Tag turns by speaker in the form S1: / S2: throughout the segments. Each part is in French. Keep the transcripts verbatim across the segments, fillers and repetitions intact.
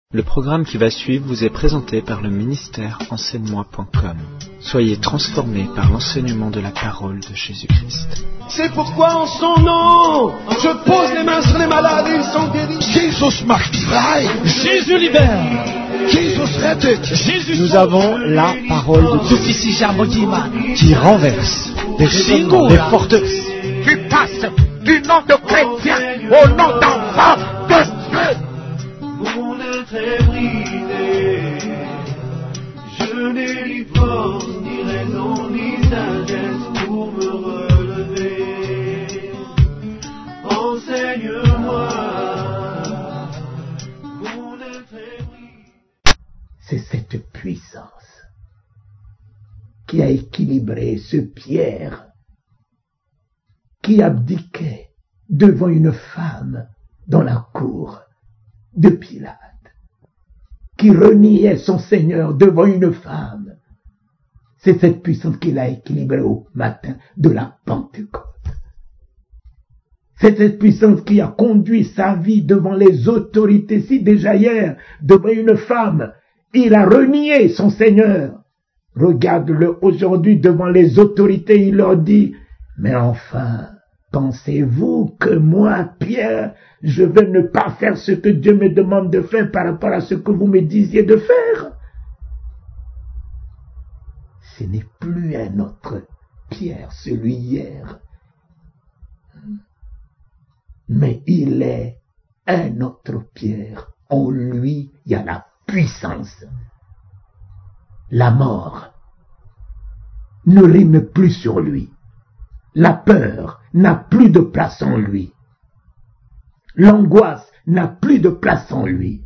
S1: Le programme qui va suivre vous est présenté par le ministère enseigne moi point com. Soyez transformés par l'enseignement de la parole de Jésus-Christ.
S2: C'est pourquoi en son nom, je pose les mains sur les malades et ils sont guéris.
S3: Jesus macht frei.
S4: Jésus libère.
S3: Jesus rettet.
S4: Jésus
S5: Nous avons la parole de Dieu qui renverse des raisonnements, des forteresses.
S3: Qui passe du nom de chrétien au nom d'enfant de Dieu.
S6: Mon être est brisé, je n'ai ni force, ni raison, ni sagesse pour me relever. Enseigne-moi, mon être est brisé.
S7: C'est cette puissance qui a équilibré ce Pierre qui abdiquait devant une femme dans la cour de Pilate, qui reniait son Seigneur devant une femme. C'est cette puissance qu'il a équilibrée au matin de la Pentecôte. C'est cette puissance qui a conduit sa vie devant les autorités. Si déjà hier, devant une femme, il a renié son Seigneur, regarde-le aujourd'hui devant les autorités, il leur dit, mais enfin, pensez-vous que moi, Pierre, je vais ne pas faire ce que Dieu me demande de faire par rapport à ce que vous me disiez de faire? Ce n'est plus un autre Pierre, celui hier. Mais il est un autre Pierre. En lui, il y a la puissance. La mort ne rime plus sur lui. La peur n'a plus de place en lui. L'angoisse n'a plus de place en lui.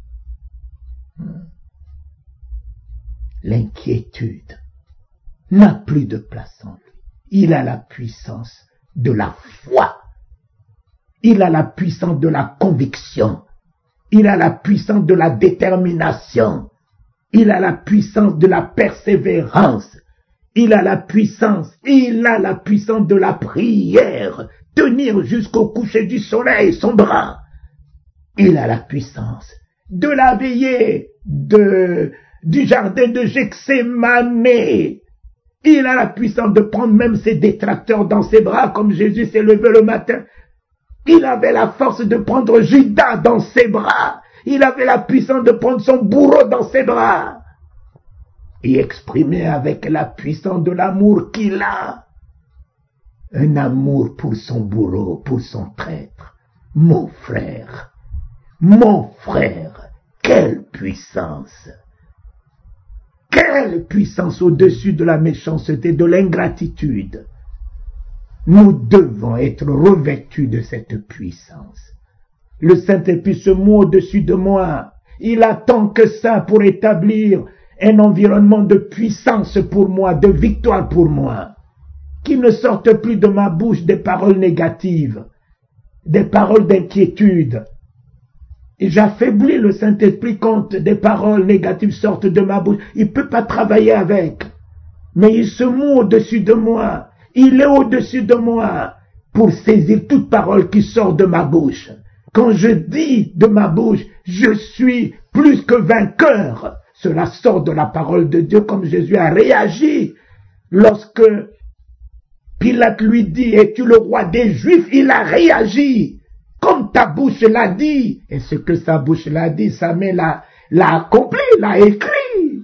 S7: L'inquiétude n'a plus de place en lui. Il a la puissance de la foi. Il a la puissance de la conviction. Il a la puissance de la détermination. Il a la puissance de la persévérance. Il a la puissance, il a la puissance de la prière, tenir jusqu'au coucher du soleil son bras. Il a la puissance de la veillée de, du jardin de Gethsémane. Il a la puissance de prendre même ses détracteurs dans ses bras comme Jésus s'est levé le matin. Il avait la force de prendre Judas dans ses bras. Il avait la puissance de prendre son bourreau dans ses bras. Et exprimer avec la puissance de l'amour qu'il a. Un amour pour son bourreau, pour son traître. Mon frère, mon frère, quelle puissance! Quelle puissance au-dessus de la méchanceté, de l'ingratitude! Nous devons être revêtus de cette puissance. Le Saint-Esprit se meut au-dessus de moi. Il attend que ça pour établir un environnement de puissance pour moi, de victoire pour moi. Qu'il ne sorte plus de ma bouche des paroles négatives, des paroles d'inquiétude. Et j'affaiblis le Saint-Esprit quand des paroles négatives sortent de ma bouche. Il ne peut pas travailler avec. Mais il se meut au-dessus de moi. Il est au-dessus de moi pour saisir toute parole qui sort de ma bouche. Quand je dis de ma bouche, je suis plus que vainqueur. Cela sort de la parole de Dieu comme Jésus a réagi. Lorsque Pilate lui dit, es-tu le roi des Juifs? Il a réagi. Comme ta bouche l'a dit. Et ce que sa bouche l'a dit, sa main l'a, l'a accompli, l'a écrit.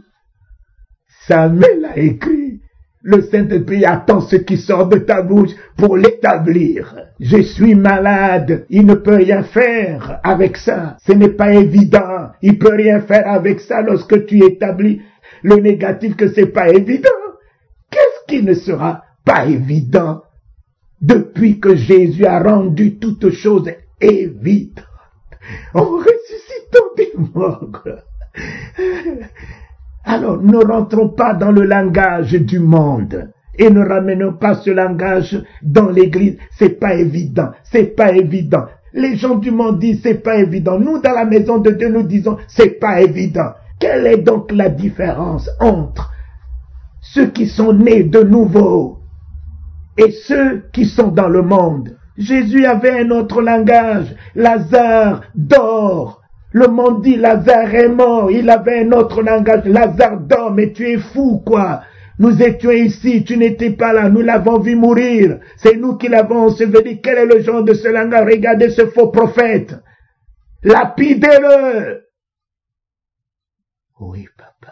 S7: Sa main l'a écrit. Le Saint-Esprit attend ce qui sort de ta bouche pour l'établir. Je suis malade, il ne peut rien faire avec ça. Ce n'est pas évident. Il peut rien faire avec ça lorsque tu établis le négatif que c'est pas évident. Qu'est-ce qui ne sera pas évident depuis que Jésus a rendu toutes choses évidentes en ressuscitant des morts? Alors, ne rentrons pas dans le langage du monde et ne ramenons pas ce langage dans l'église. C'est pas évident, c'est pas évident. Les gens du monde disent c'est pas évident. Nous, dans la maison de Dieu, nous disons c'est pas évident. Quelle est donc la différence entre ceux qui sont nés de nouveau et ceux qui sont dans le monde? Jésus avait un autre langage. Lazare dort. Le monde dit Lazare est mort, il avait un autre langage, Lazare dort, mais tu es fou quoi. Nous étions ici, tu n'étais pas là, nous l'avons vu mourir, c'est nous qui l'avons enseveli. Quel est le genre de ce langage? Regardez ce faux prophète, lapidez-le. Oui papa,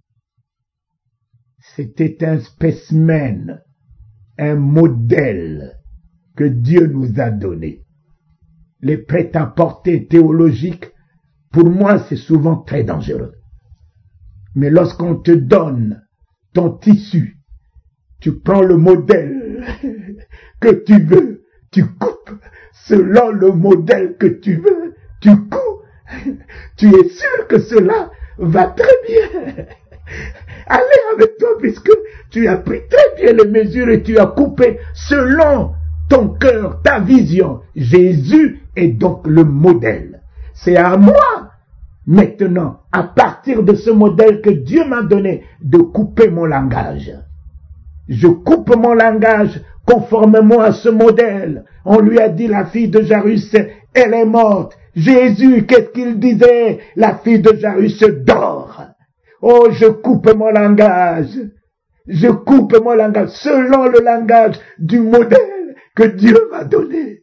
S7: c'était un spécimen, un modèle que Dieu nous a donné. Les prêt-à-porter théologiques, pour moi, c'est souvent très dangereux. Mais lorsqu'on te donne ton tissu, tu prends le modèle que tu veux, tu coupes selon le modèle que tu veux, tu coupes, tu es sûr que cela va très bien. Allez avec toi puisque tu as pris très bien les mesures et tu as coupé selon ton cœur, ta vision. Jésus est donc le modèle. C'est à moi, maintenant, à partir de ce modèle que Dieu m'a donné, de couper mon langage. Je coupe mon langage conformément à ce modèle. On lui a dit, la fille de Jairus, elle est morte. Jésus, qu'est-ce qu'il disait? La fille de Jairus dort. Oh, je coupe mon langage. Je coupe mon langage selon le langage du modèle que Dieu m'a donné.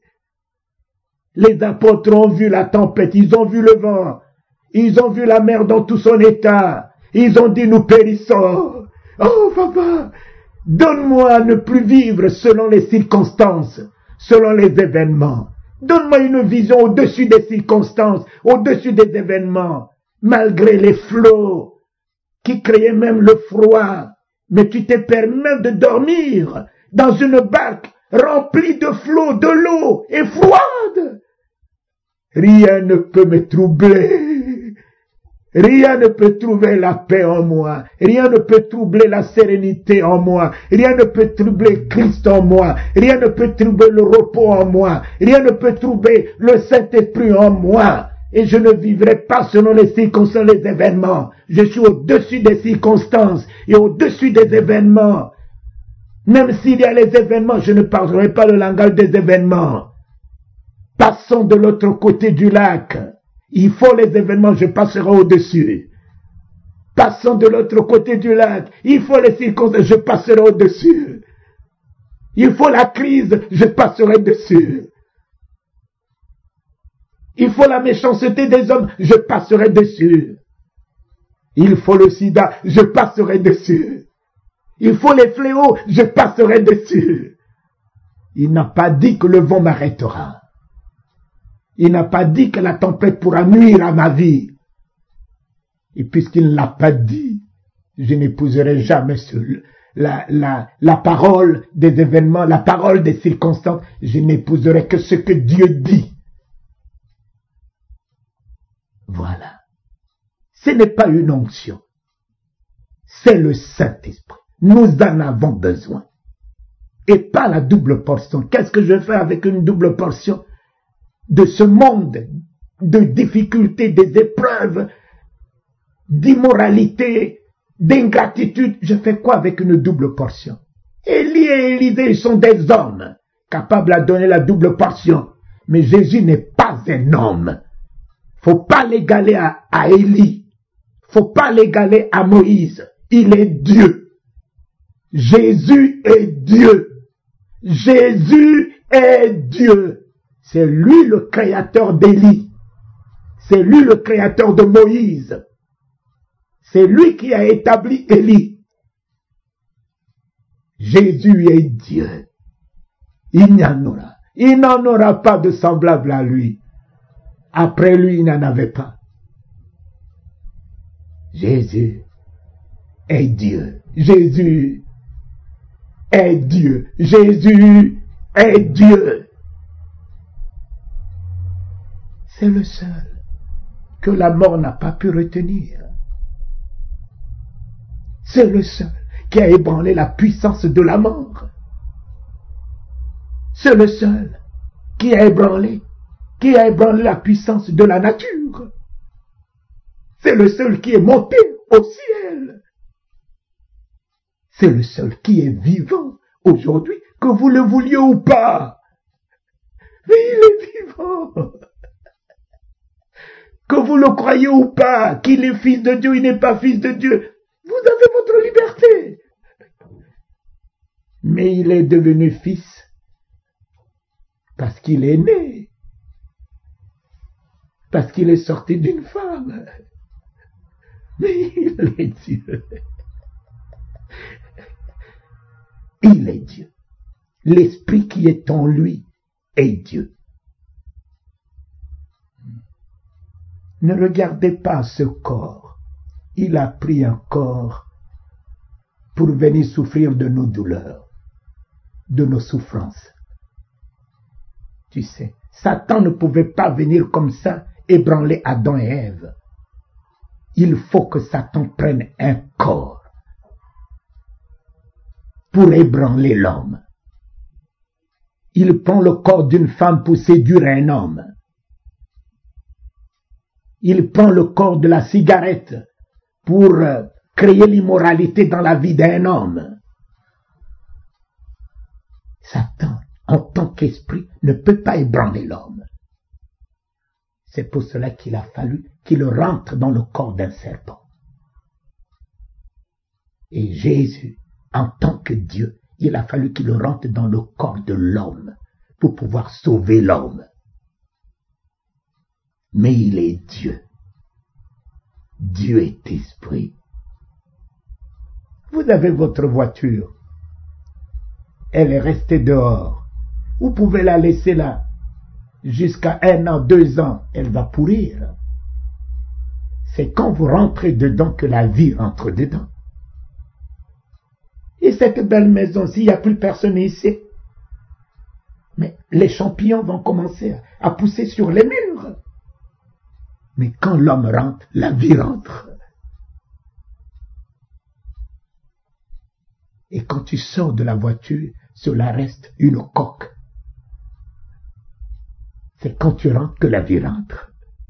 S7: Les apôtres ont vu la tempête, ils ont vu le vent, ils ont vu la mer dans tout son état, ils ont dit nous périssons. Oh papa, donne-moi à ne plus vivre selon les circonstances, selon les événements. Donne-moi une vision au-dessus des circonstances, au-dessus des événements, malgré les flots qui créaient même le froid. Mais tu te permets de dormir dans une barque remplie de flots, de l'eau et froide. Rien ne peut me troubler. Rien ne peut trouver la paix en moi. Rien ne peut troubler la sérénité en moi. Rien ne peut troubler Christ en moi. Rien ne peut troubler le repos en moi. Rien ne peut troubler le Saint-Esprit en moi. Et je ne vivrai pas selon les circonstances, les événements. Je suis au-dessus des circonstances et au-dessus des événements. Même s'il y a les événements, je ne parlerai pas le langage des événements. Passons de l'autre côté du lac. Il faut les événements, je passerai au-dessus. Passons de l'autre côté du lac. Il faut les circonstances, je passerai au-dessus. Il faut la crise, je passerai dessus. Il faut la méchanceté des hommes, je passerai dessus. Il faut le sida, je passerai dessus. Il faut les fléaux, je passerai dessus. Il n'a pas dit que le vent m'arrêtera. Il n'a pas dit que la tempête pourra nuire à ma vie. Et puisqu'il ne l'a pas dit, je n'épouserai jamais ce, la, la, la parole des événements, la parole des circonstances. Je n'épouserai que ce que Dieu dit. Voilà. Ce n'est pas une onction. C'est le Saint-Esprit. Nous en avons besoin. Et pas la double portion. Qu'est-ce que je fais avec une double portion de ce monde de difficultés, des épreuves, d'immoralité, d'ingratitude? Je fais quoi avec une double portion? Élie et Élisée, ils sont des hommes capables de donner la double portion. Mais Jésus n'est pas un homme. Faut pas l'égaler à, à Élie. Faut pas l'égaler à Moïse. Il est Dieu. Jésus est Dieu. Jésus est Dieu. C'est lui le créateur d'Élie. C'est lui le créateur de Moïse. C'est lui qui a établi Élie. Jésus est Dieu. Il n'y en aura. Il n'en aura pas de semblable à lui. Après lui, il n'en avait pas. Jésus est Dieu. Jésus est Dieu. Jésus est Dieu. C'est le seul que la mort n'a pas pu retenir. C'est le seul qui a ébranlé la puissance de la mort. C'est le seul qui a ébranlé, qui a ébranlé la puissance de la nature. C'est le seul qui est monté au ciel. C'est le seul qui est vivant aujourd'hui, que vous le vouliez ou pas. Mais il est vivant. que vous le croyez ou pas, qu'il est fils de Dieu, il n'est pas fils de Dieu, vous avez votre liberté. Mais il est devenu fils parce qu'il est né, parce qu'il est sorti d'une femme. Mais il est Dieu. Il est Dieu. L'esprit qui est en lui est Dieu. Ne regardez pas ce corps. Il a pris un corps pour venir souffrir de nos douleurs, de nos souffrances. Tu sais, Satan ne pouvait pas venir comme ça ébranler Adam et Ève. Il faut que Satan prenne un corps pour ébranler l'homme. Il prend le corps d'une femme pour séduire un homme. Il prend le corps de la cigarette pour créer l'immoralité dans la vie d'un homme. Satan, en tant qu'esprit, ne peut pas ébranler l'homme. C'est pour cela qu'il a fallu qu'il rentre dans le corps d'un serpent. Et Jésus, en tant que Dieu, il a fallu qu'il rentre dans le corps de l'homme pour pouvoir sauver l'homme. Mais il est Dieu. Dieu est esprit. Vous avez votre voiture. Elle est restée dehors. Vous pouvez la laisser là. Jusqu'à un an, deux ans, elle va pourrir. C'est quand vous rentrez dedans que la vie rentre dedans. Et cette belle maison, s'il n'y a plus personne ici, mais les champignons vont commencer à pousser sur les murs. Mais quand l'homme rentre, la vie rentre. Et quand tu sors de la voiture, cela reste une coque. C'est quand tu rentres que la vie rentre.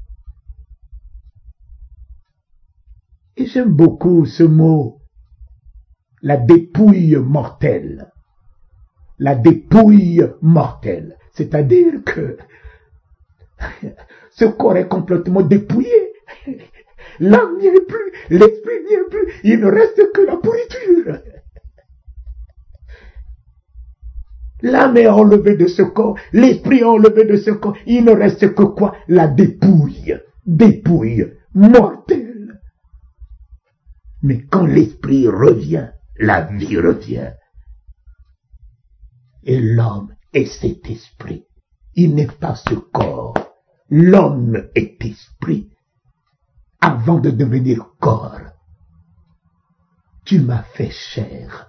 S7: Et j'aime beaucoup ce mot, la dépouille mortelle. La dépouille mortelle. C'est-à-dire que ce corps est complètement dépouillé. L'âme n'y est plus, l'esprit n'y est plus, il ne reste que la pourriture. L'âme est enlevée de ce corps, l'esprit est enlevé de ce corps, il ne reste que quoi? La dépouille, dépouille mortelle. Mais quand l'esprit revient, la vie revient. Et l'homme est cet esprit. Il n'est pas ce corps. L'homme est esprit. Avant de devenir corps, tu m'as fait chair.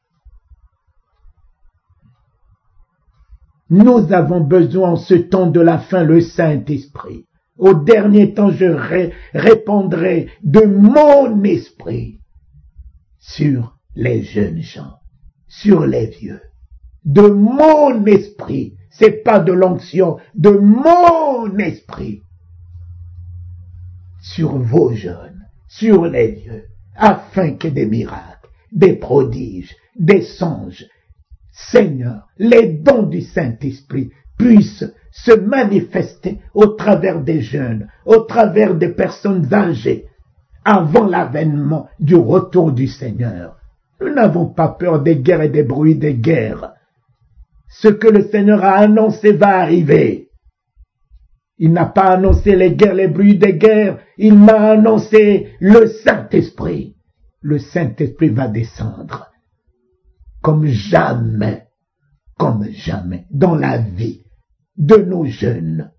S7: Nous avons besoin en ce temps de la fin le Saint-Esprit. Au dernier temps, je ré- répandrai de mon esprit sur les jeunes gens, sur les vieux. De mon esprit, c'est pas de l'onction, de mon esprit. Sur vos jeunes, sur les vieux, afin que des miracles, des prodiges, des songes, Seigneur, les dons du Saint-Esprit puissent se manifester au travers des jeunes, au travers des personnes âgées, avant l'avènement du retour du Seigneur. Nous n'avons pas peur des guerres et des bruits des guerres. Ce que le Seigneur a annoncé va arriver. Il n'a pas annoncé les guerres, les bruits des guerres, il m'a annoncé le Saint-Esprit. Le Saint-Esprit va descendre. Comme jamais, comme jamais, dans la vie de nos jeunes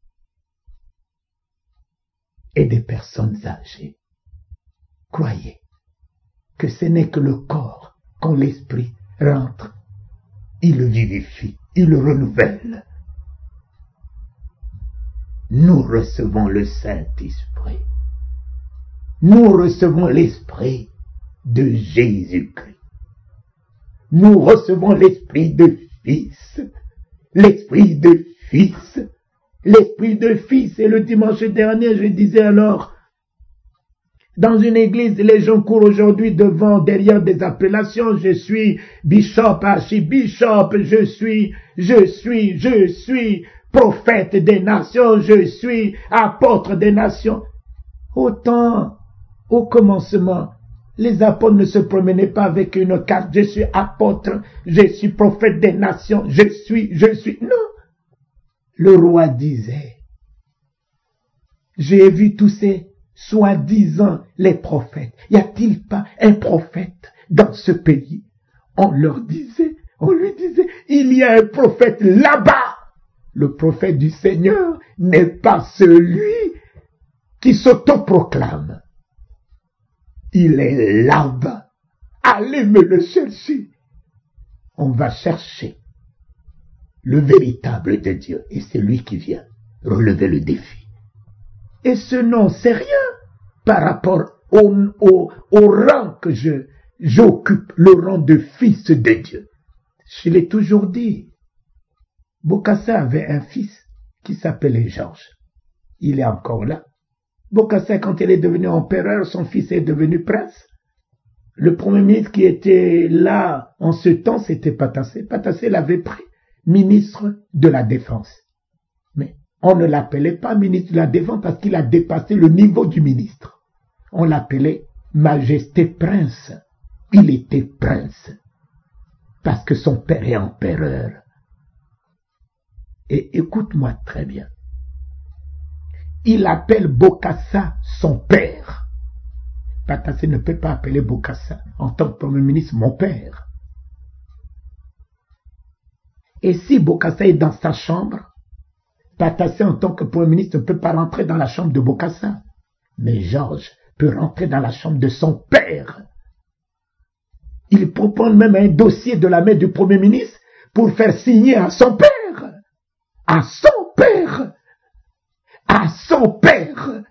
S7: et des personnes âgées. Croyez que ce n'est que le corps, quand l'esprit rentre, il le vivifie, il le renouvelle. Nous recevons le Saint-Esprit. Nous recevons l'Esprit de Jésus-Christ. Nous recevons l'esprit de fils, l'esprit de fils, l'esprit de fils. Et le dimanche dernier, je disais alors, dans une église, les gens courent aujourd'hui devant, derrière des appellations. Je suis bishop, archibishop, je suis, je suis, je suis prophète des nations, je suis apôtre des nations. Autant, au commencement, les apôtres ne se promenaient pas avec une carte, je suis apôtre, je suis prophète des nations, je suis, je suis. Non. Le roi disait, j'ai vu tous ces soi-disant les prophètes. Y a-t-il pas un prophète dans ce pays? On leur disait, on lui disait, il y a un prophète là-bas. Le prophète du Seigneur n'est pas celui qui s'autoproclame. Il est là-bas. Allez me le chercher. On va chercher le véritable de Dieu. Et c'est lui qui vient relever le défi. Et ce nom, c'est rien par rapport au, au, au rang que je, j'occupe, le rang de fils de Dieu. Je l'ai toujours dit. Bokassa avait un fils qui s'appelait Georges. Il est encore là. Bokassa, quand il est devenu empereur, son fils est devenu prince. Le premier ministre qui était là en ce temps, c'était Patassé. Patassé l'avait pris ministre de la Défense. Mais on ne l'appelait pas ministre de la Défense parce qu'il a dépassé le niveau du ministre. On l'appelait Majesté Prince. Il était prince parce que son père est empereur. Et écoute-moi très bien. Il appelle Bokassa son père. Patassé ne peut pas appeler Bokassa en tant que premier ministre mon père. Et si Bokassa est dans sa chambre, Patassé en tant que premier ministre ne peut pas rentrer dans la chambre de Bokassa. Mais Georges peut rentrer dans la chambre de son père. Il peut prendre même un dossier de la main du premier ministre pour faire signer à son père. À son père. À son père.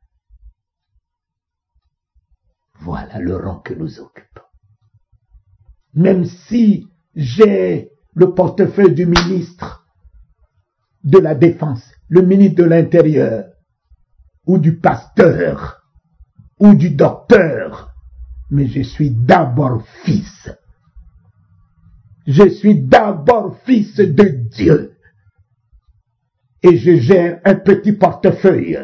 S7: Voilà le rang que nous occupons. Même si j'ai le portefeuille du ministre de la Défense, le ministre de l'Intérieur, ou du pasteur, ou du docteur, mais je suis d'abord fils. Je suis d'abord fils de Dieu. Et je gère un petit portefeuille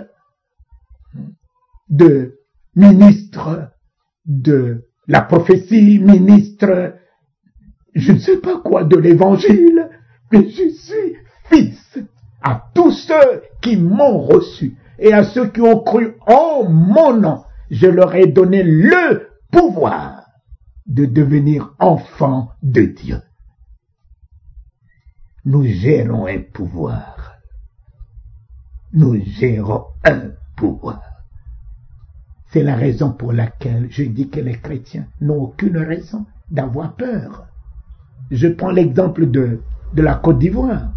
S7: de ministre de la prophétie, ministre, je ne sais pas quoi, de l'évangile, mais je suis fils à tous ceux qui m'ont reçu et à ceux qui ont cru en mon nom. Je leur ai donné le pouvoir de devenir enfants de Dieu. Nous gérons un pouvoir. Nous gérons un pouvoir. C'est la raison pour laquelle je dis que les chrétiens n'ont aucune raison d'avoir peur. Je prends l'exemple de, de la Côte d'Ivoire.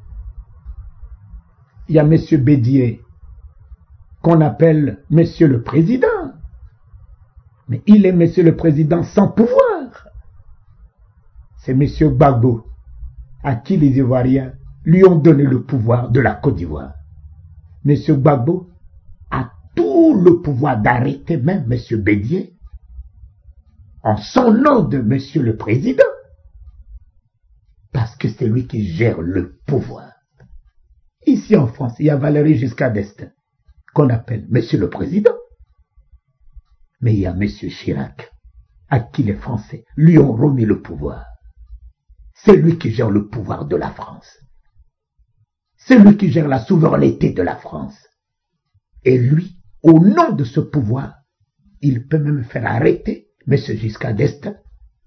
S7: Il y a M. Bédier, qu'on appelle M. le Président. Mais il est M. le Président sans pouvoir. C'est M. Gbagbo, à qui les Ivoiriens lui ont donné le pouvoir de la Côte d'Ivoire. M. Gbagbo a tout le pouvoir d'arrêter même M. Bédier en son nom de M. le Président. Parce que c'est lui qui gère le pouvoir. Ici en France, il y a Valéry Giscard d'Estaing, qu'on appelle M. le Président. Mais il y a M. Chirac, à qui les Français lui ont remis le pouvoir. C'est lui qui gère le pouvoir de la France. C'est lui qui gère la souveraineté de la France. Et lui, au nom de ce pouvoir, il peut même faire arrêter M. Giscard d'Estaing.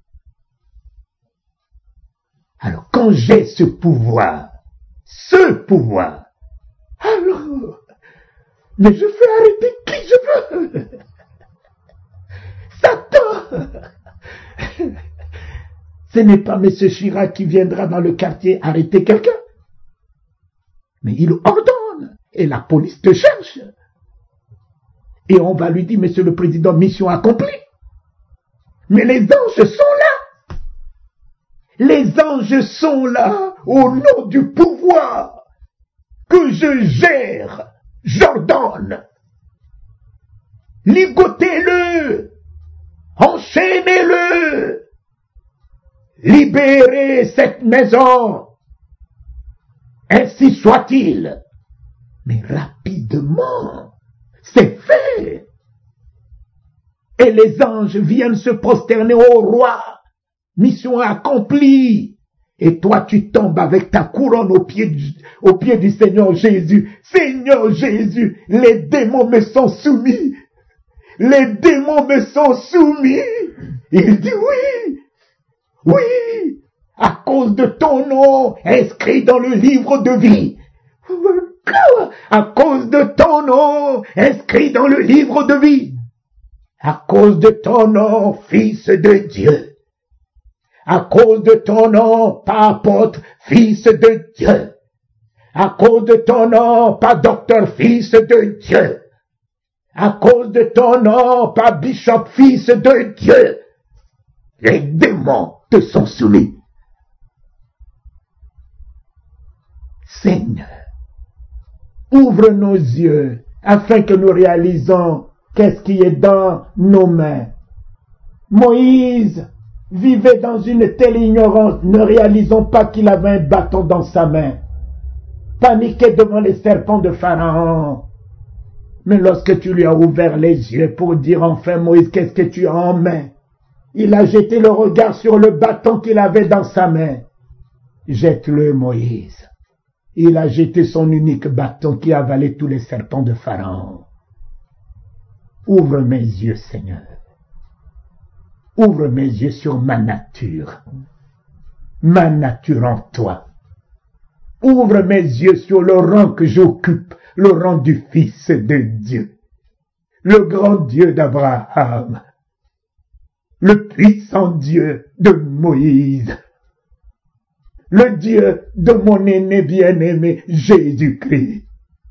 S7: Alors, quand j'ai ce pouvoir, ce pouvoir, alors, mais je fais arrêter qui je veux. Satan. Ce n'est pas M. Chirac qui viendra dans le quartier arrêter quelqu'un. Mais il ordonne. Et la police te cherche. Et on va lui dire, Monsieur le Président, mission accomplie. Mais les anges sont là. Les anges sont là au nom du pouvoir que je gère. J'ordonne. Ligotez-le. Enchaînez-le. Libérez cette maison. Ainsi soit-il. Mais rapidement, c'est fait. Et les anges viennent se prosterner au roi. Mission accomplie. Et toi, tu tombes avec ta couronne au pied du, au pied du Seigneur Jésus. Seigneur Jésus, les démons me sont soumis. Les démons me sont soumis. Il dit oui. Oui. À cause de ton nom inscrit dans le livre de vie. À cause de ton nom inscrit dans le livre de vie. À cause de ton nom, Fils de Dieu. À cause de ton nom, pas apôtre, Fils de Dieu. À cause de ton nom, pas docteur, Fils de Dieu. À cause de ton nom, pas bishop, Fils de Dieu. Les démons te sont soumis. Seigneur, ouvre nos yeux afin que nous réalisons qu'est-ce qui est dans nos mains. Moïse vivait dans une telle ignorance, ne réalisant pas qu'il avait un bâton dans sa main. Paniquait devant les serpents de Pharaon. Mais lorsque tu lui as ouvert les yeux pour dire enfin Moïse, qu'est-ce que tu as en main? Il a jeté le regard sur le bâton qu'il avait dans sa main. Jette-le, Moïse. Il a jeté son unique bâton qui avalait tous les serpents de Pharaon. Ouvre mes yeux, Seigneur. Ouvre mes yeux sur ma nature. Ma nature en toi. Ouvre mes yeux sur le rang que j'occupe, le rang du Fils de Dieu. Le grand Dieu d'Abraham. Le puissant Dieu de Moïse. Le Dieu de mon aîné bien-aimé Jésus-Christ.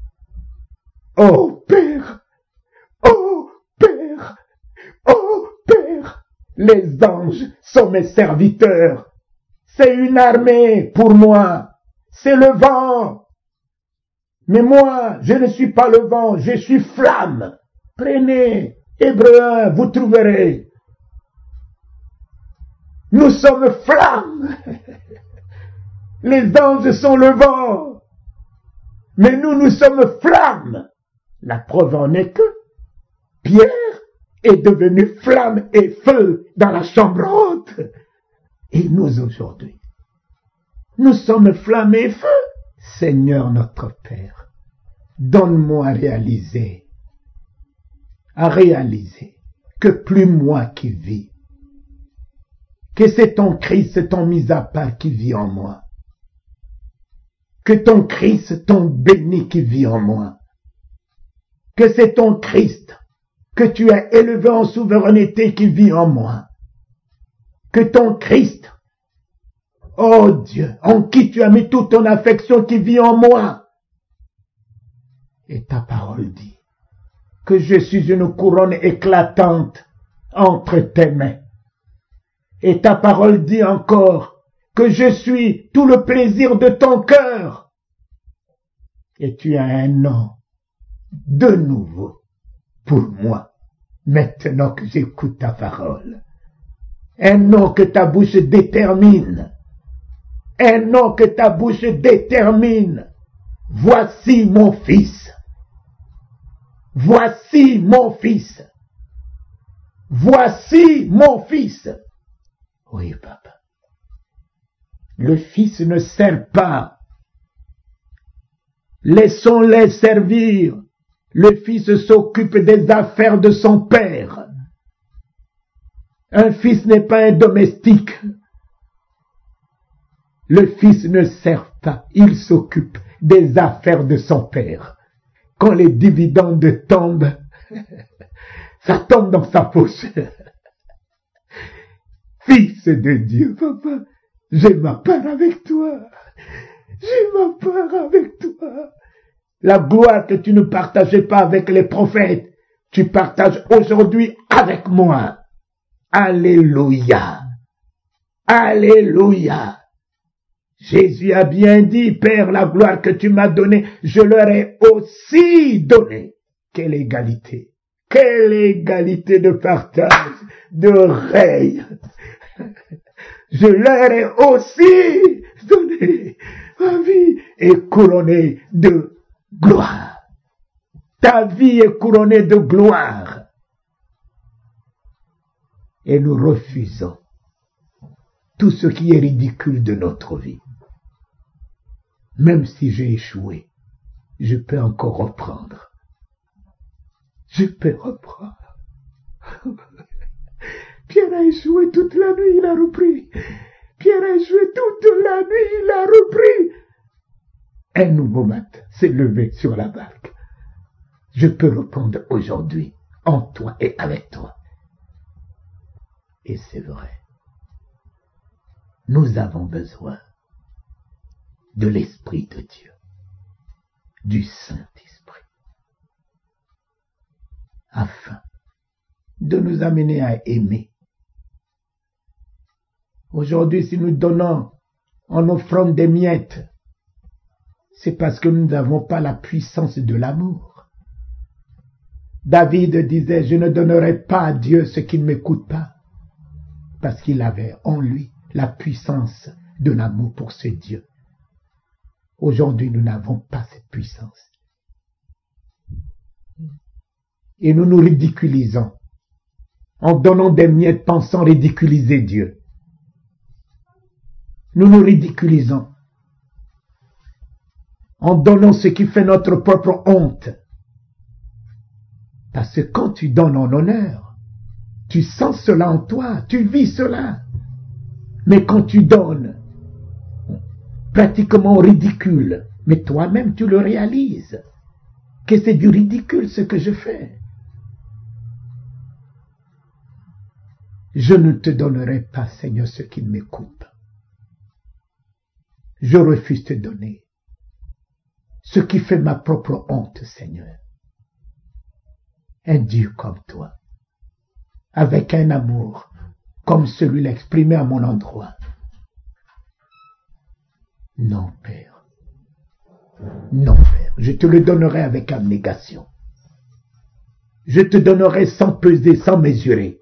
S7: Oh Père, oh Père, oh Père, les anges sont mes serviteurs. C'est une armée pour moi. C'est le vent. Mais moi, je ne suis pas le vent, je suis flamme. Prenez Hébreux un, vous trouverez. Nous sommes flammes. Les anges sont le vent. Mais nous, nous sommes flammes. La preuve en est que Pierre est devenu flamme et feu dans la chambre haute. Et nous aujourd'hui, nous sommes flamme et feu. Seigneur notre Père, donne-moi à réaliser, à réaliser que plus moi qui vis, que c'est ton Christ, ton mis à part qui vit en moi. Que ton Christ, ton béni qui vit en moi. Que c'est ton Christ que tu as élevé en souveraineté qui vit en moi. Que ton Christ, oh Dieu, en qui tu as mis toute ton affection qui vit en moi. Et ta parole dit que je suis une couronne éclatante entre tes mains. Et ta parole dit encore que je suis tout le plaisir de ton cœur. Et tu as un nom de nouveau pour moi, maintenant que j'écoute ta parole. Un nom que ta bouche détermine. Un nom que ta bouche détermine. Voici mon fils. Voici mon fils. Voici mon fils. Oui, papa. Le fils ne sert pas. Laissons-les servir. Le fils s'occupe des affaires de son père. Un fils n'est pas un domestique. Le fils ne sert pas. Il s'occupe des affaires de son père. Quand les dividendes tombent, ça tombe dans sa poche. Fils de Dieu, papa, j'ai ma part avec toi. J'ai ma part avec toi. La gloire que tu ne partageais pas avec les prophètes, tu partages aujourd'hui avec moi. Alléluia. Alléluia. Jésus a bien dit, Père, la gloire que tu m'as donnée, je leur ai aussi donné. Quelle égalité. Quelle égalité de partage, de règne. Je leur ai aussi donné. Ma vie est couronnée de gloire. Ta vie est couronnée de gloire. Et nous refusons tout ce qui est ridicule de notre vie. Même si j'ai échoué, je peux encore reprendre. Je peux reprendre. Pierre a échoué toute la nuit, il a repris. Pierre a échoué toute la nuit, il a repris. Un nouveau matin s'est levé sur la barque. Je peux reprendre aujourd'hui, en toi et avec toi. Et c'est vrai. Nous avons besoin de l'Esprit de Dieu, du Saint-Esprit, afin de nous amener à aimer. Aujourd'hui, si nous donnons en offrande des miettes, c'est parce que nous n'avons pas la puissance de l'amour. David disait, je ne donnerai pas à Dieu ce qui ne m'écoute pas, parce qu'il avait en lui la puissance de l'amour pour ce Dieu. Aujourd'hui, nous n'avons pas cette puissance. Et nous nous ridiculisons en donnant des miettes pensant ridiculiser Dieu. Nous nous ridiculisons en donnant ce qui fait notre propre honte. Parce que quand tu donnes en honneur, tu sens cela en toi, tu vis cela. Mais quand tu donnes pratiquement ridicule, mais toi-même tu le réalises, que c'est du ridicule ce que je fais. Je ne te donnerai pas, Seigneur, ce qui ne m'écoute. Je refuse de te donner ce qui fait ma propre honte, Seigneur. Un Dieu comme toi, avec un amour comme celui-là exprimé à mon endroit. Non, Père. Non, Père. Je te le donnerai avec abnégation. Je te donnerai sans peser, sans mesurer.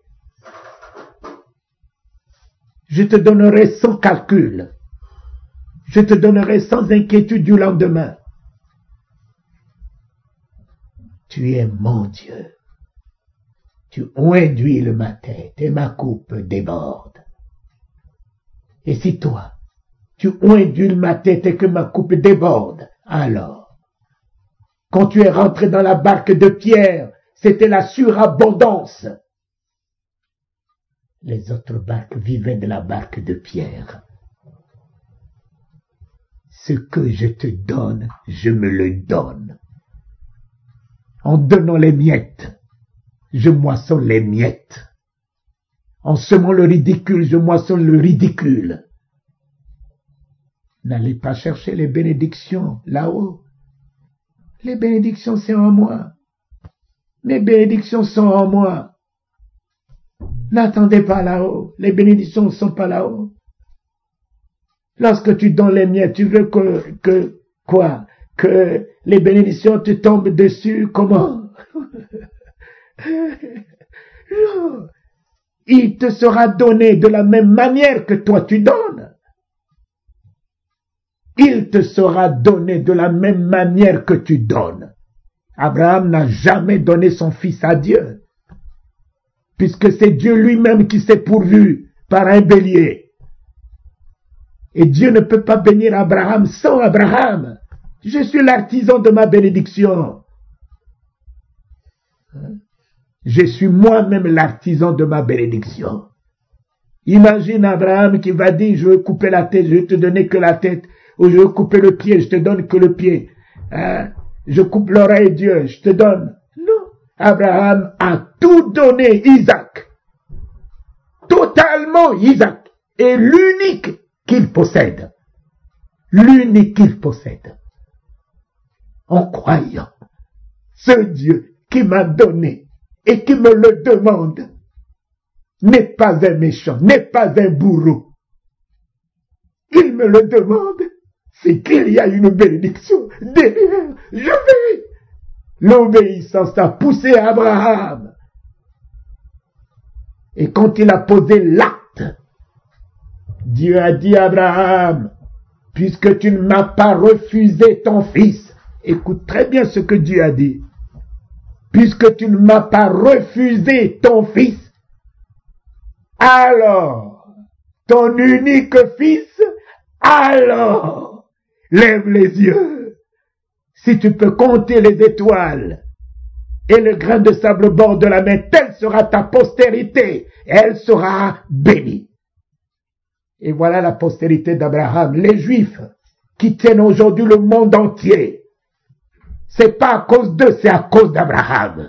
S7: Je te donnerai sans calcul. Je te donnerai sans inquiétude du lendemain. Tu es mon Dieu. Tu induis ma tête et ma coupe déborde. Et si toi, tu induis ma tête et que ma coupe déborde, alors, quand tu es rentré dans la barque de Pierre, c'était la surabondance. Les autres barques vivaient de la barque de Pierre. Ce que je te donne, je me le donne. En donnant les miettes, je moissonne les miettes. En semant le ridicule, je moissonne le ridicule. N'allez pas chercher les bénédictions là-haut. Les bénédictions, c'est en moi. Les bénédictions sont en moi. N'attendez pas là-haut. Les bénédictions ne sont pas là-haut. Lorsque tu donnes les miettes, tu veux que, que quoi? Que les bénédictions te tombent dessus? Comment? Non. Il te sera donné de la même manière que toi tu donnes. Il te sera donné de la même manière que tu donnes. Abraham n'a jamais donné son fils à Dieu, puisque c'est Dieu lui-même qui s'est pourvu par un bélier. Et Dieu ne peut pas bénir Abraham sans Abraham. Je suis l'artisan de ma bénédiction. Je suis moi-même l'artisan de ma bénédiction. Imagine Abraham qui va dire, je vais couper la tête, je vais te donner que la tête, ou je vais couper le pied, je te donne que le pied. Hein? Je coupe l'oreille, Dieu, je te donne. Non. Abraham a tout donné, Isaac. Totalement Isaac. Et l'unique qu'il possède. L'unique qu'il possède. En croyant, ce Dieu qui m'a donné et qui me le demande n'est pas un méchant, n'est pas un bourreau. Il me le demande, c'est qu'il y a une bénédiction derrière. Je vais. L'obéissance a poussé Abraham. Et quand il a posé l'acte, Dieu a dit à Abraham, puisque tu ne m'as pas refusé ton fils. Écoute très bien ce que Dieu a dit. Puisque tu ne m'as pas refusé ton fils, alors, ton unique fils, alors, lève les yeux. Si tu peux compter les étoiles et le grain de sable au bord de la mer, telle sera ta postérité, elle sera bénie. Et voilà la postérité d'Abraham, les Juifs qui tiennent aujourd'hui le monde entier. C'est pas à cause d'eux, c'est à cause d'Abraham.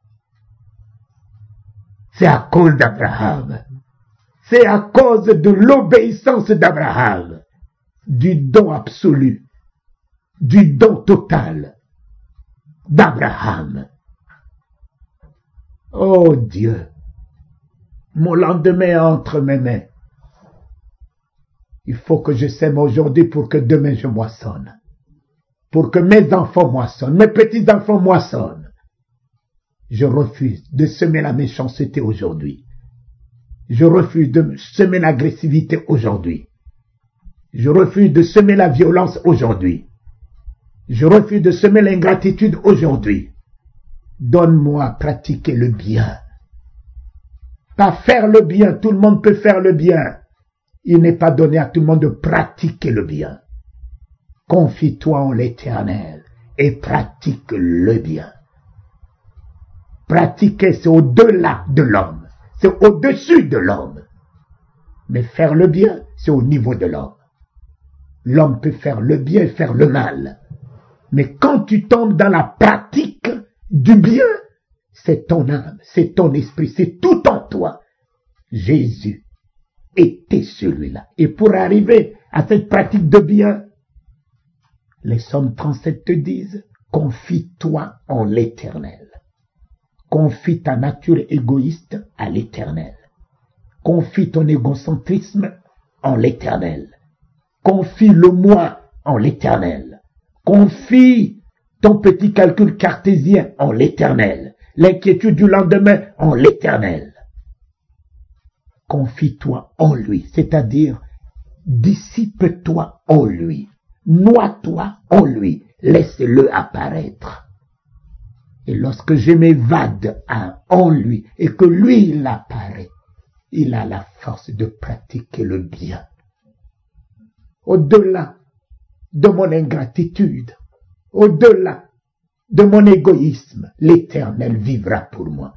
S7: C'est à cause d'Abraham. C'est à cause de l'obéissance d'Abraham, du don absolu, du don total d'Abraham. Oh Dieu, mon lendemain est entre mes mains. Il faut que je sème aujourd'hui pour que demain je moissonne. Pour que mes enfants moissonnent, mes petits-enfants moissonnent. Je refuse de semer la méchanceté aujourd'hui. Je refuse de semer l'agressivité aujourd'hui. Je refuse de semer la violence aujourd'hui. Je refuse de semer l'ingratitude aujourd'hui. Donne-moi pratiquer le bien. Pas faire le bien, tout le monde peut faire le bien. Il n'est pas donné à tout le monde de pratiquer le bien. Confie-toi en l'Éternel et pratique le bien. Pratiquer, c'est au-delà de l'homme. C'est au-dessus de l'homme. Mais faire le bien, c'est au niveau de l'homme. L'homme peut faire le bien et faire le mal. Mais quand tu tombes dans la pratique du bien, c'est ton âme, c'est ton esprit, c'est tout en toi. Jésus était celui-là. Et pour arriver à cette pratique de bien, les psaumes trente-sept te disent, confie-toi en l'Éternel. Confie ta nature égoïste à l'Éternel. Confie ton égocentrisme en l'Éternel. Confie le moi en l'Éternel. Confie ton petit calcul cartésien en l'Éternel. L'inquiétude du lendemain en l'Éternel. Confie-toi en lui, c'est-à-dire dissipe-toi en lui. Noie-toi en lui. Laisse-le apparaître. Et lorsque je m'évade en lui et que lui, il apparaît, il a la force de pratiquer le bien. Au-delà de mon ingratitude, au-delà de mon égoïsme, l'Éternel vivra pour moi.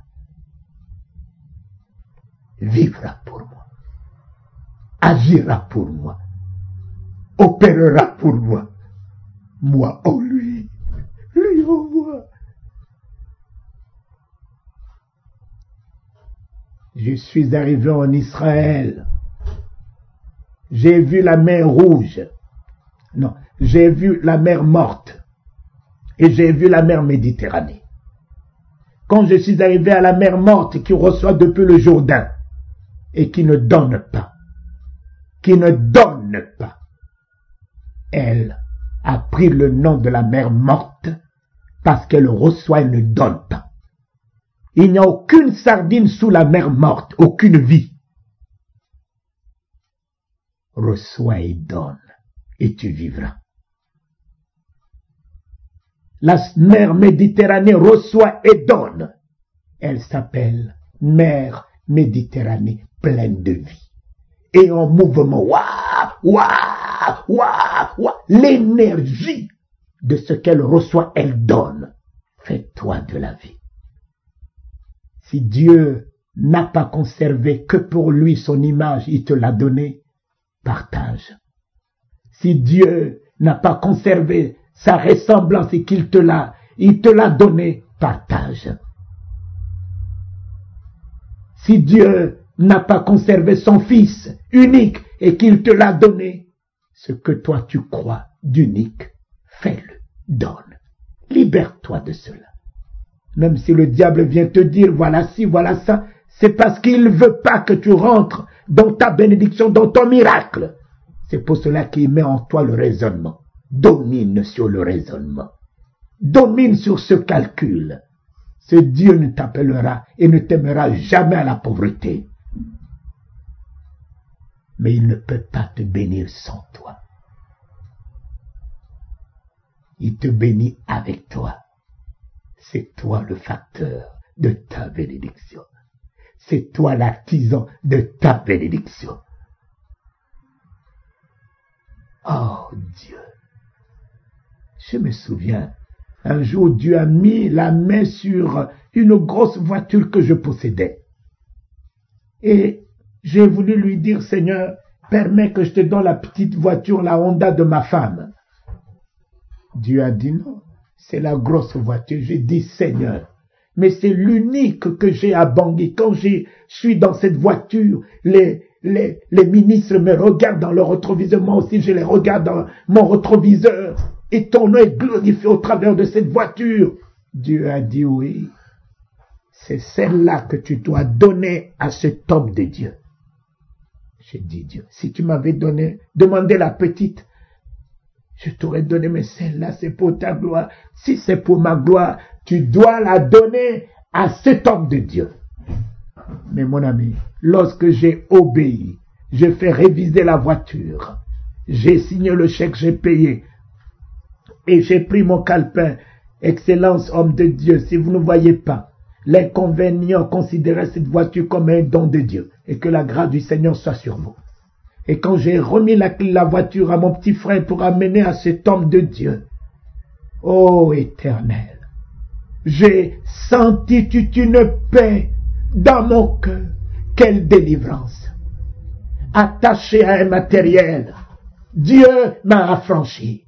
S7: Vivra pour moi. Agira pour moi. Opérera pour moi. Moi en lui. Lui en moi. Je suis arrivé en Israël. J'ai vu la mer rouge. Non, j'ai vu la mer morte. Et j'ai vu la mer Méditerranée. Quand je suis arrivé à la mer morte qui reçoit depuis le Jourdain et qui ne donne pas, qui ne donne pas, elle a pris le nom de la mer morte parce qu'elle reçoit et ne donne pas. Il n'y a aucune sardine sous la mer morte, aucune vie. Reçois et donne, et tu vivras. La mer Méditerranée reçoit et donne. Elle s'appelle mer Méditerranée pleine de vie. Et en mouvement, waouh, waouh, waouh, waouh, l'énergie de ce qu'elle reçoit, elle donne. Fais-toi de la vie. Si Dieu n'a pas conservé que pour lui son image, il te l'a donné, partage. Si Dieu n'a pas conservé sa ressemblance et qu'il te l'a, il te l'a donné, partage. Si Dieu n'a pas conservé son Fils unique et qu'il te l'a donné, ce que toi tu crois d'unique, fais-le, donne. Libère-toi de cela. Même si le diable vient te dire voilà ci, voilà ça, c'est parce qu'il ne veut pas que tu rentres dans ta bénédiction, dans ton miracle. C'est pour cela qu'il met en toi le raisonnement. Domine sur le raisonnement. Domine sur ce calcul. Ce Dieu ne t'appellera et ne t'aimera jamais à la pauvreté. Mais il ne peut pas te bénir sans toi. il te bénit avec toi. C'est toi le facteur de ta bénédiction. C'est toi l'artisan de ta bénédiction. Oh Dieu, je me souviens, un jour Dieu a mis la main sur une grosse voiture que je possédais. Et j'ai voulu lui dire, Seigneur, permets que je te donne la petite voiture, la Honda de ma femme. Dieu a dit non, c'est la grosse voiture. J'ai dit, Seigneur, mais c'est l'unique que j'ai à Bangui. Quand je suis dans cette voiture, les, les, les ministres me regardent dans leur rétroviseur. Moi aussi, je les regarde dans mon rétroviseur. Et ton nom est glorifié au travers de cette voiture. Dieu a dit oui. C'est celle-là que tu dois donner à cet homme de Dieu. J'ai dit, Dieu, si tu m'avais donné, demandé la petite, je t'aurais donné, mais celle-là, c'est pour ta gloire. Si c'est pour ma gloire, tu dois la donner à cet homme de Dieu. Mais mon ami, lorsque j'ai obéi, j'ai fait réviser la voiture, j'ai signé le chèque, j'ai payé, et j'ai pris mon calepin. Excellence, homme de Dieu, si vous ne voyez pas l'inconvénient, considérez cette voiture comme un don de Dieu, et que la grâce du Seigneur soit sur vous. Et quand j'ai remis la clé de la voiture à mon petit frère pour amener à cet homme de Dieu, ô Éternel, j'ai senti toute une paix dans mon cœur. Quelle délivrance! Attaché à un matériel, Dieu m'a affranchi.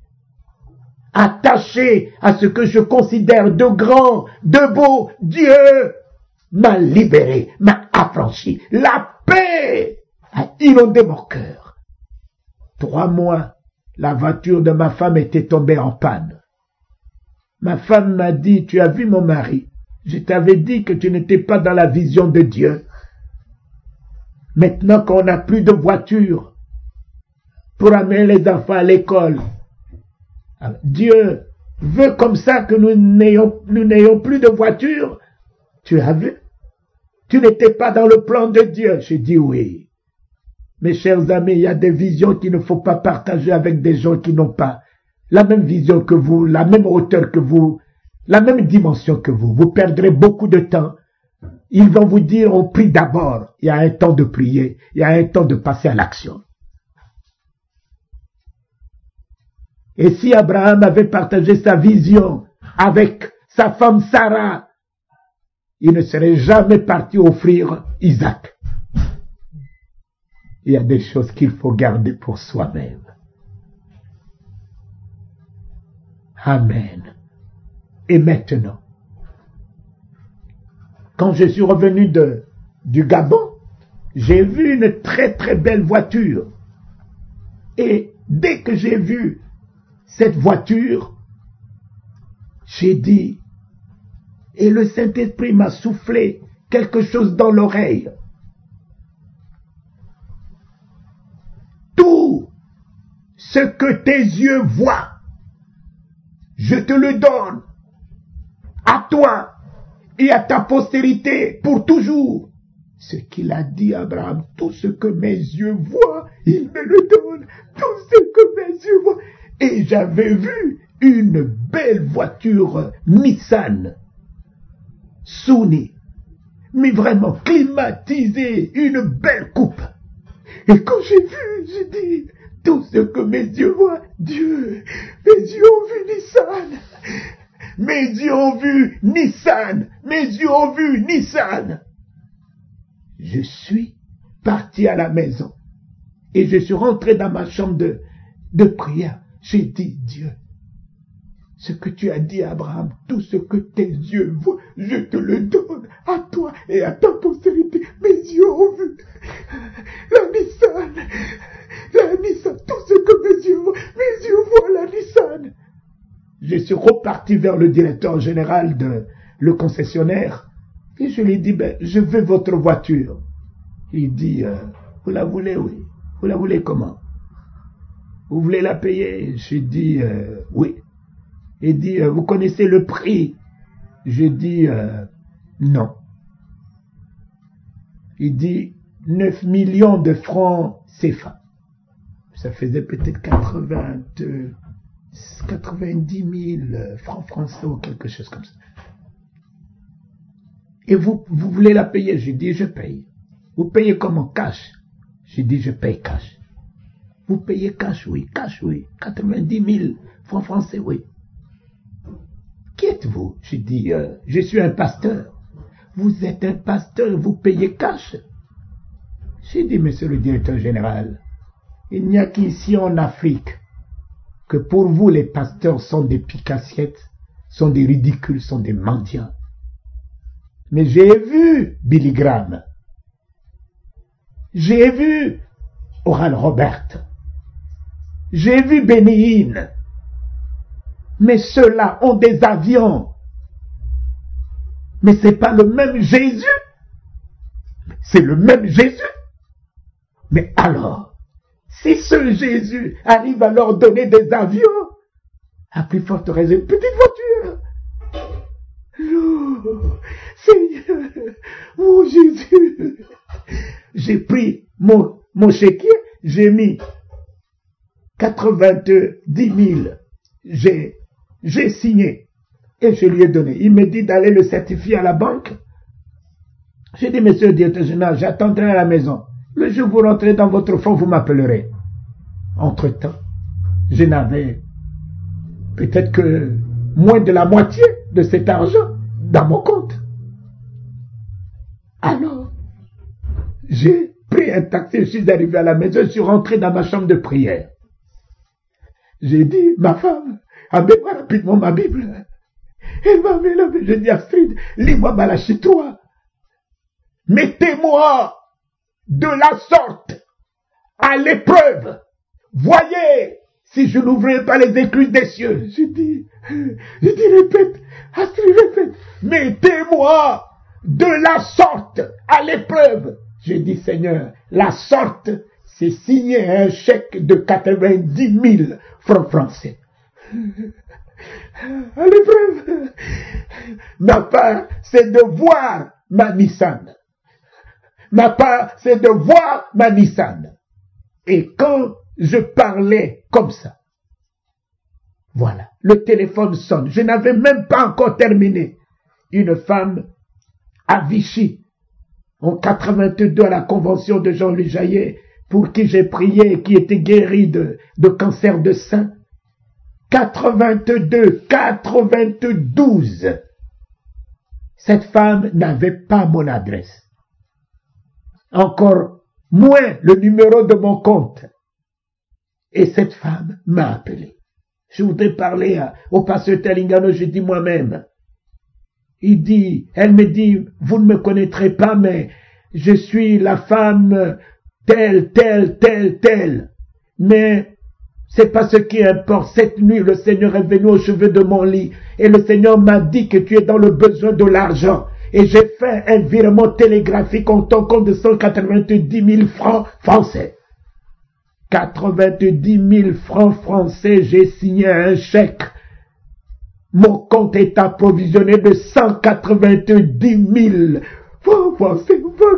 S7: Attaché à ce que je considère de grand, de beau, Dieu m'a libéré, m'a affranchi. La paix a inondé mon cœur. Trois mois, la voiture de ma femme était tombée en panne. Ma femme m'a dit, tu as vu mon mari, je t'avais dit que tu n'étais pas dans la vision de Dieu. Maintenant qu'on n'a plus de voiture pour amener les enfants à l'école, Dieu veut comme ça que nous n'ayons, nous n'ayons plus de voiture. Tu as vu? Tu n'étais pas dans le plan de Dieu. J'ai dit oui. Mes chers amis, il y a des visions qu'il ne faut pas partager avec des gens qui n'ont pas la même vision que vous, la même hauteur que vous, la même dimension que vous. Vous perdrez beaucoup de temps. Ils vont vous dire, on prie d'abord. Il y a un temps de prier. Il y a un temps de passer à l'action. Et si Abraham avait partagé sa vision avec sa femme Sarah, il ne serait jamais parti offrir Isaac. Il y a des choses qu'il faut garder pour soi-même. Amen. Et maintenant, quand je suis revenu de, du Gabon, j'ai vu une très très belle voiture. Et dès que j'ai vu cette voiture, j'ai dit, et le Saint-Esprit m'a soufflé quelque chose dans l'oreille. Tout ce que tes yeux voient, je te le donne à toi et à ta postérité pour toujours. Ce qu'il a dit à Abraham, tout ce que mes yeux voient, il me le donne. Tout ce que mes yeux voient. Et j'avais vu une belle voiture Nissan, Sunny, mais vraiment climatisée, une belle coupe. Et quand j'ai vu, j'ai dit, tout ce que mes yeux voient, Dieu, mes yeux ont vu Nissan, mes yeux ont vu Nissan, mes yeux ont vu Nissan. Je suis parti à la maison et je suis rentré dans ma chambre de, de prière. J'ai dit, Dieu, ce que tu as dit à Abraham, tout ce que tes yeux voient, je te le donne à toi et à ta postérité. Mes yeux ont vu la Nissan, la Nissan, tout ce que mes yeux voient, mes yeux voient la Nissan. Je suis reparti vers le directeur général de le concessionnaire et je lui ai dit, ben, je veux votre voiture. Il dit, euh, vous la voulez, oui. Vous la voulez comment? Vous voulez la payer? J'ai dit, euh, oui. Il dit, euh, vous connaissez le prix? J'ai dit, euh, non. Il dit, neuf millions de francs C F A. Ça faisait peut-être quatre-vingt, quatre-vingt-dix mille francs français ou quelque chose comme ça. Et vous, vous voulez la payer? J'ai dit, je paye. Vous payez comment? Cash? J'ai dit, je paye cash. Vous payez cash? Oui, cash, oui. quatre-vingt-dix mille francs français, oui. Qui êtes-vous? J'ai dit, euh, je suis un pasteur. Vous êtes un pasteur, vous payez cash? J'ai dit, monsieur le directeur général, il n'y a qu'ici en Afrique que pour vous les pasteurs sont des pique-assiettes, sont des ridicules, sont des mendiants. Mais j'ai vu Billy Graham, j'ai vu Oral Robert, j'ai vu Benny Hinn, mais ceux-là ont des avions. Mais c'est pas le même Jésus. C'est le même Jésus. Mais alors, si ce Jésus arrive à leur donner des avions, à plus forte raison, une petite voiture. Oh, Seigneur, oh Jésus. J'ai pris mon, mon chéquier, j'ai mis quatre-vingt-dix mille, j'ai, j'ai signé et je lui ai donné. Il me dit d'aller le certifier à la banque. J'ai dit, monsieur le directeur général, j'attendrai à la maison. Le jour où vous rentrez dans votre fonds, vous m'appellerez. Entre-temps, je n'avais peut-être que moins de la moitié de cet argent dans mon compte. Alors, j'ai pris un taxi, je suis arrivé à la maison, je suis rentré dans ma chambre de prière. J'ai dit, ma femme, amène-moi rapidement ma Bible. Elle m'a mis la Bible, j'ai dit, Astrid, lis-moi Malachie trois. Mettez-moi de la sorte à l'épreuve. Voyez si je n'ouvrirai pas les écluses des cieux. J'ai dit, j'ai dit, répète, Astrid, répète. Mettez-moi de la sorte à l'épreuve. J'ai dit, Seigneur, la sorte, c'est signer un chèque de quatre-vingt-dix mille francs français. À l'épreuve, ma part, c'est de voir ma Nissan. Ma part, c'est de voir ma Nissan. Et quand je parlais comme ça, voilà, le téléphone sonne. Je n'avais même pas encore terminé. Une femme à Vichy, en quatre-vingt-deux, à la convention de Jean-Louis Jaillet, pour qui j'ai prié et qui était guérie de, de cancer de sein. quatre-vingt-deux, quatre-vingt-douze. Cette femme n'avait pas mon adresse. Encore moins le numéro de mon compte. Et cette femme m'a appelé. Je voudrais parler à, au pasteur Telingano, je dis moi-même. Il dit, elle me dit, vous ne me connaîtrez pas, mais je suis la femme telle, telle, telle, telle. Mais c'est pas ce qui importe. Cette nuit, le Seigneur est venu au chevet de mon lit. Et le Seigneur m'a dit que tu es dans le besoin de l'argent. Et j'ai fait un virement télégraphique en ton compte de cent quatre-vingt-dix mille francs français. quatre-vingt-dix mille francs français, j'ai signé un chèque. Mon compte est approvisionné de cent quatre-vingt-dix mille francs français.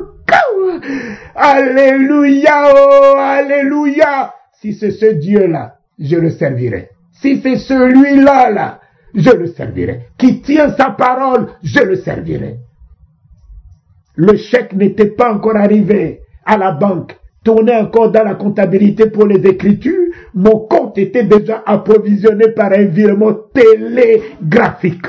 S7: Alléluia, oh, alléluia. Si c'est ce Dieu-là, je le servirai. Si c'est celui-là, là, je le servirai. Qui tient sa parole, je le servirai. Le chèque n'était pas encore arrivé à la banque, tournait encore dans la comptabilité pour les écritures. Mon compte était déjà approvisionné par un virement télégraphique.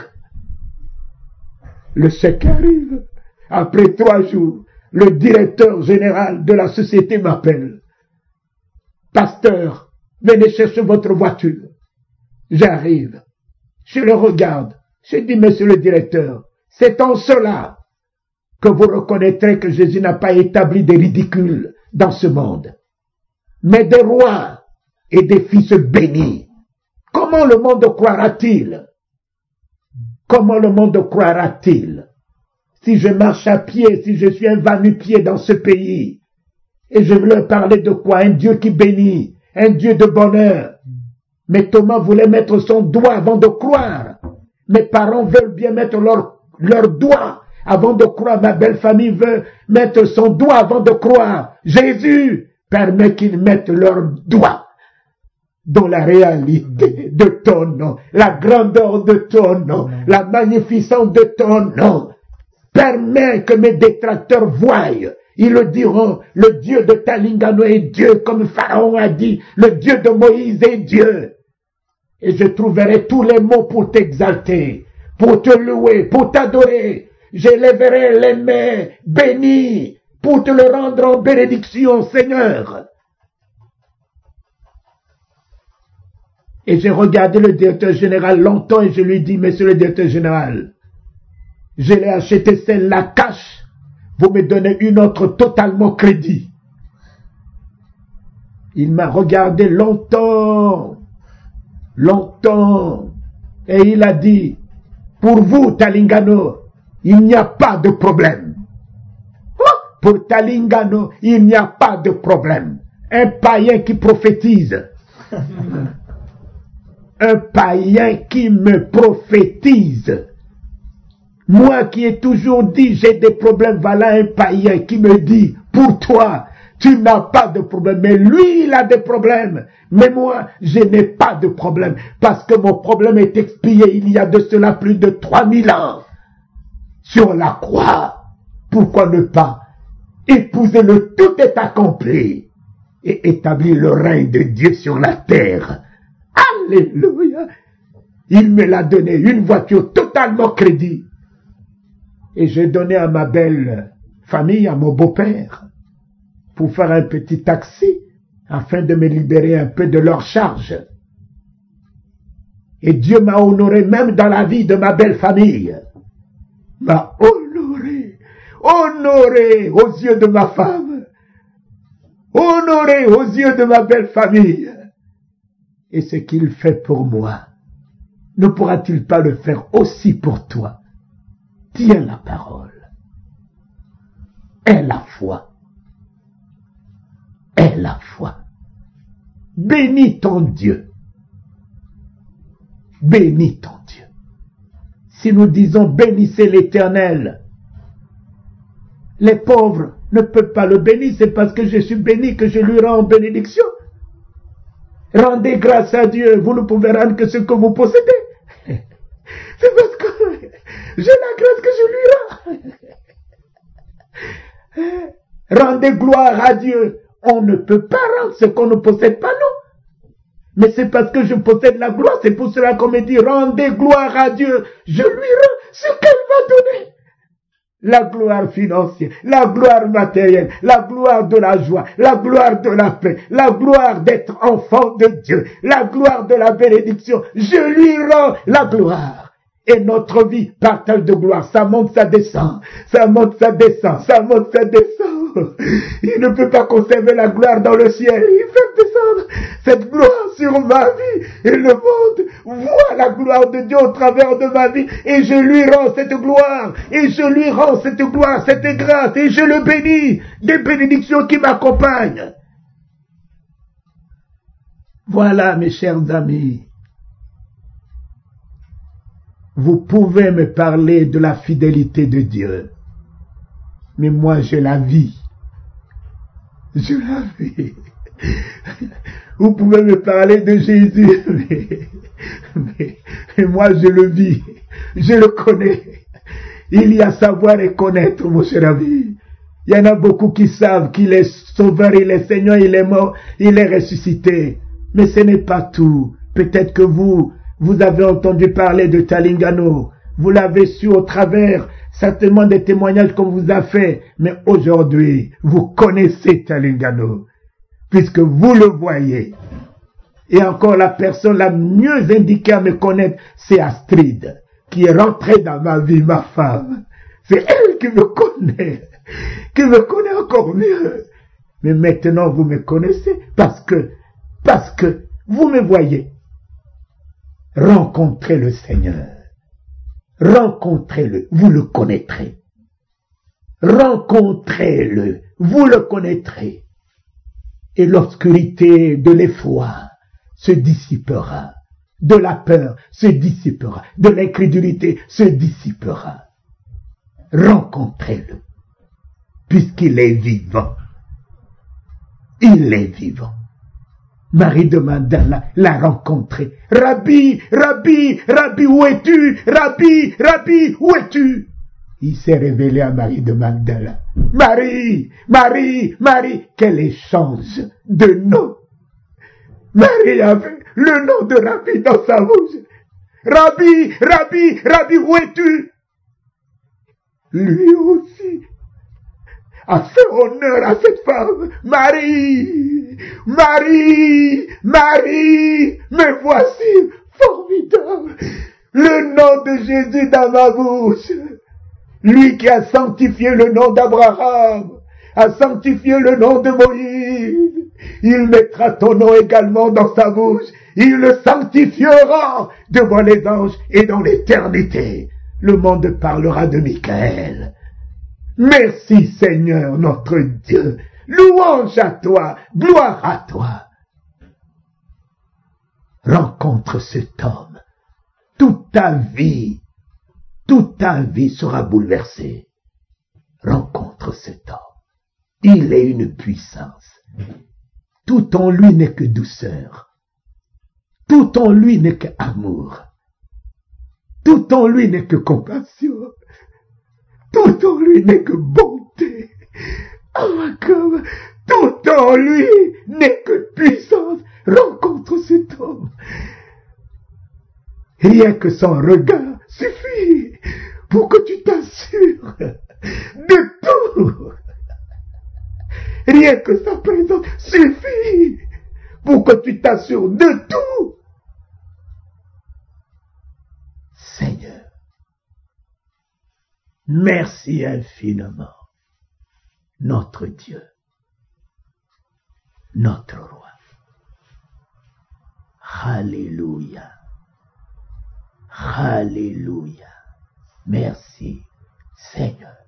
S7: Le chèque arrive. Après trois jours, le directeur général de la société m'appelle. Pasteur, venez chercher votre voiture. J'arrive. Je le regarde. Je dis, monsieur le directeur, c'est en cela que vous reconnaîtrez que Jésus n'a pas établi des ridicules dans ce monde, mais des rois et des fils bénis. Comment le monde croira-t-il? Comment le monde croira-t-il? Si je marche à pied, si je suis un va-nu-pied dans ce pays, et je veux leur parler de quoi? Un Dieu qui bénit, un Dieu de bonheur. Mais Thomas voulait mettre son doigt avant de croire. Mes parents veulent bien mettre leur, leur doigt avant de croire. Ma belle famille veut mettre son doigt avant de croire. Jésus permet qu'ils mettent leur doigt dans la réalité de ton nom, la grandeur de ton nom, la magnificence de ton nom. Permets que mes détracteurs voient. Ils le diront, le Dieu de Talingano est Dieu, comme Pharaon a dit, le Dieu de Moïse est Dieu. Et je trouverai tous les mots pour t'exalter, pour te louer, pour t'adorer. J'élèverai les mains bénies pour te le rendre en bénédiction, Seigneur. Et j'ai regardé le directeur général longtemps et je lui ai dit, monsieur le directeur général, je l'ai acheté celle-là cash, vous me donnez une autre totalement crédit. Il m'a regardé longtemps, longtemps, et il a dit, pour vous, Talingano, il n'y a pas de problème. Pour Talingano, il n'y a pas de problème. Un païen qui prophétise. Un païen qui me prophétise. Moi qui ai toujours dit j'ai des problèmes, voilà un païen qui me dit, pour toi, tu n'as pas de problème. Mais lui, il a des problèmes. Mais moi, je n'ai pas de problème. Parce que mon problème est expié il y a de cela plus de trois mille ans. Sur la croix. Pourquoi ne pas épouser le tout est accompli et établir le règne de Dieu sur la terre. Alléluia. Il me l'a donné, une voiture totalement crédit. Et j'ai donné à ma belle famille, à mon beau-père, pour faire un petit taxi, afin de me libérer un peu de leur charge. Et Dieu m'a honoré même dans la vie de ma belle famille. M'a honoré, honoré aux yeux de ma femme, honoré aux yeux de ma belle famille. Et ce qu'il fait pour moi, ne pourra-t-il pas le faire aussi pour toi? Tiens la parole. Aie la foi. Aie la foi. Bénis ton Dieu. Bénis ton Dieu. Si nous disons bénissez l'Éternel, les pauvres ne peuvent pas le bénir, c'est parce que je suis béni que je lui rends bénédiction. Rendez grâce à Dieu, vous ne pouvez rendre que ce que vous possédez. C'est parce que j'ai la grâce que je lui rends. Rendez gloire à Dieu. On ne peut pas rendre ce qu'on ne possède pas, non. Mais c'est parce que je possède la gloire, c'est pour cela qu'on me dit, rendez gloire à Dieu. Je lui rends ce qu'elle va donner. La gloire financière, la gloire matérielle, la gloire de la joie, la gloire de la paix, la gloire d'être enfant de Dieu, la gloire de la bénédiction. Je lui rends la gloire. Et notre vie, partage de gloire, ça monte, ça descend, ça monte, ça descend, ça monte, ça descend. Il ne peut pas conserver la gloire dans le ciel. Il fait descendre cette gloire sur ma vie. Et le monde voit la gloire de Dieu au travers de ma vie. Et je lui rends cette gloire. Et je lui rends cette gloire, cette grâce. Et je le bénis. Des bénédictions qui m'accompagnent. Voilà, mes chers amis. Vous pouvez me parler de la fidélité de Dieu. Mais moi, je la vis. Je la vis. Vous pouvez me parler de Jésus. Mais, mais, mais moi, je le vis. Je le connais. Il y a savoir et connaître, mon cher ami. Il y en a beaucoup qui savent qu'il est sauveur, il est Seigneur, il est mort, il est ressuscité. Mais ce n'est pas tout. Peut-être que vous, vous avez entendu parler de Talingano. Vous l'avez su au travers certainement des témoignages qu'on vous a fait. Mais aujourd'hui, vous connaissez Talingano. Puisque vous le voyez. Et encore la personne la mieux indiquée à me connaître, c'est Astrid. Qui est rentrée dans ma vie, ma femme. C'est elle qui me connaît. Qui me connaît encore mieux. Mais maintenant, vous me connaissez. Parce que, parce que vous me voyez. Rencontrez le Seigneur. Rencontrez-le, vous le connaîtrez. Rencontrez-le, vous le connaîtrez. Et l'obscurité de l'effroi se dissipera. De la peur se dissipera. De l'incrédulité se dissipera. Rencontrez-le. Puisqu'il est vivant. Il est vivant. Marie de Magdala l'a rencontré. Rabbi, Rabbi, Rabbi, où es-tu? Rabbi, Rabbi, où es-tu? Il s'est révélé à Marie de Magdala. Marie, Marie, Marie, quel échange de noms. Marie avait le nom de Rabbi dans sa bouche. Rabbi, Rabbi, Rabbi, où es-tu? Lui aussi a fait honneur à cette femme. Marie, Marie, Marie, me voici, formidable. Le nom de Jésus dans ma bouche. Lui qui a sanctifié le nom d'Abraham, a sanctifié le nom de Moïse. Il mettra ton nom également dans sa bouche. Il le sanctifiera devant les anges et dans l'éternité. Le monde parlera de Michaël. Merci Seigneur notre Dieu. Louange à toi, gloire à toi. Rencontre cet homme. Toute ta vie, toute ta vie sera bouleversée. Rencontre cet homme. Il est une puissance. Tout en lui n'est que douceur. Tout en lui n'est que amour. Tout en lui n'est que compassion. Tout en lui n'est que bonté. Oh, comme tout en lui n'est que puissance. Rencontre cet homme. Rien que son regard suffit pour que tu t'assures de tout. Rien que sa présence suffit pour que tu t'assures de tout. Seigneur, merci infiniment, notre Dieu, notre Roi. Alléluia. Alléluia. Merci, Seigneur.